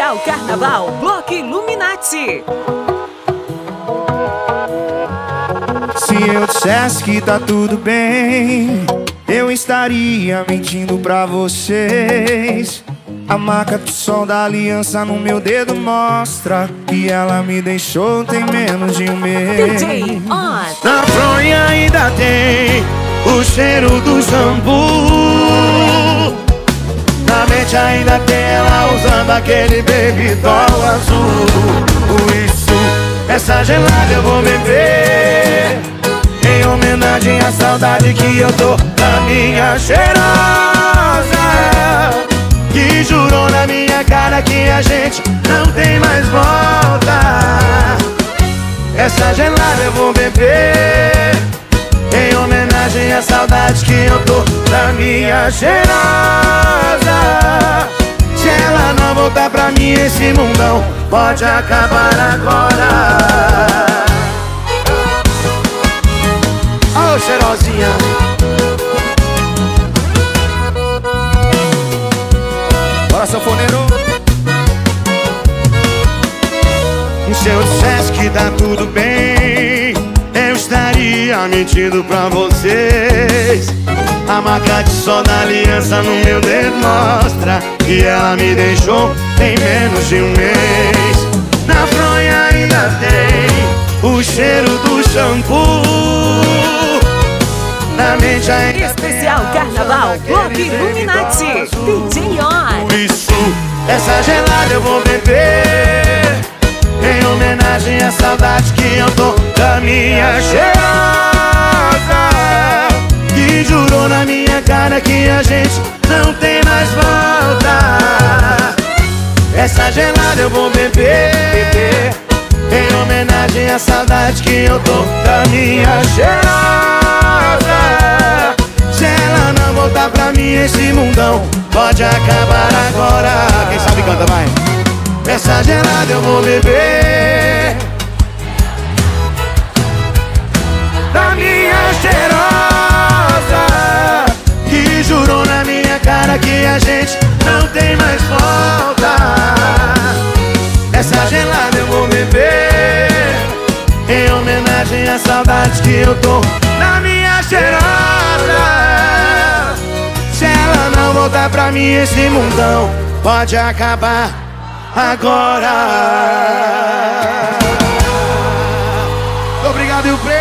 Especial Carnaval Bloco Illuminati. Se eu dissesse que tá tudo bem, eu estaria mentindo pra vocês. A marca do sol da aliança no meu dedo mostra que ela me deixou tem menos de um mês. DJ On. Na fronha ainda tem o cheiro do shampoo. Na mente ainda tem ela usando aquele baby doll azul. Por isso, essa gelada eu vou beber, em homenagem à saudade que eu tô da minha cheirosa, que jurou na minha cara que a gente não tem mais volta. Essa gelada eu vou beber, em homenagem à saudade que eu tô da minha cheirosa. Se ela não voltar pra mim, esse mundão pode acabar agora. Ô, cheirosinha. Bora, sanfoneiro. Se eu dissesse que tá tudo bem, eu estaria mentindo pra vocês. A marca de sol da aliança no meu dedo mostra que ela me deixou em menos de um mês. Na fronha ainda tem o cheiro do shampoo. Na mente ainda Especial Carnaval Bloco Illuminati. DJ On. por isso, essa gelada eu vou beber, em homenagem à saudade que eu tô da minha cheirosa, que jurou na minha cara que a gente não tem mais volta. Essa gelada eu vou beber, em homenagem à saudade que eu tô da minha cheirosa. Se ela não voltar pra mim, esse mundão pode acabar agora. Quem sabe canta, vai. Essa gelada eu vou beber, da minha cheirosa, que jurou na minha cara que a gente não tem mais volta. Essa gelada eu vou beber, em homenagem à saudade que eu tô da minha cheirosa. Se ela não voltar pra mim, esse mundão pode acabar agora. Obrigado e o prêmio.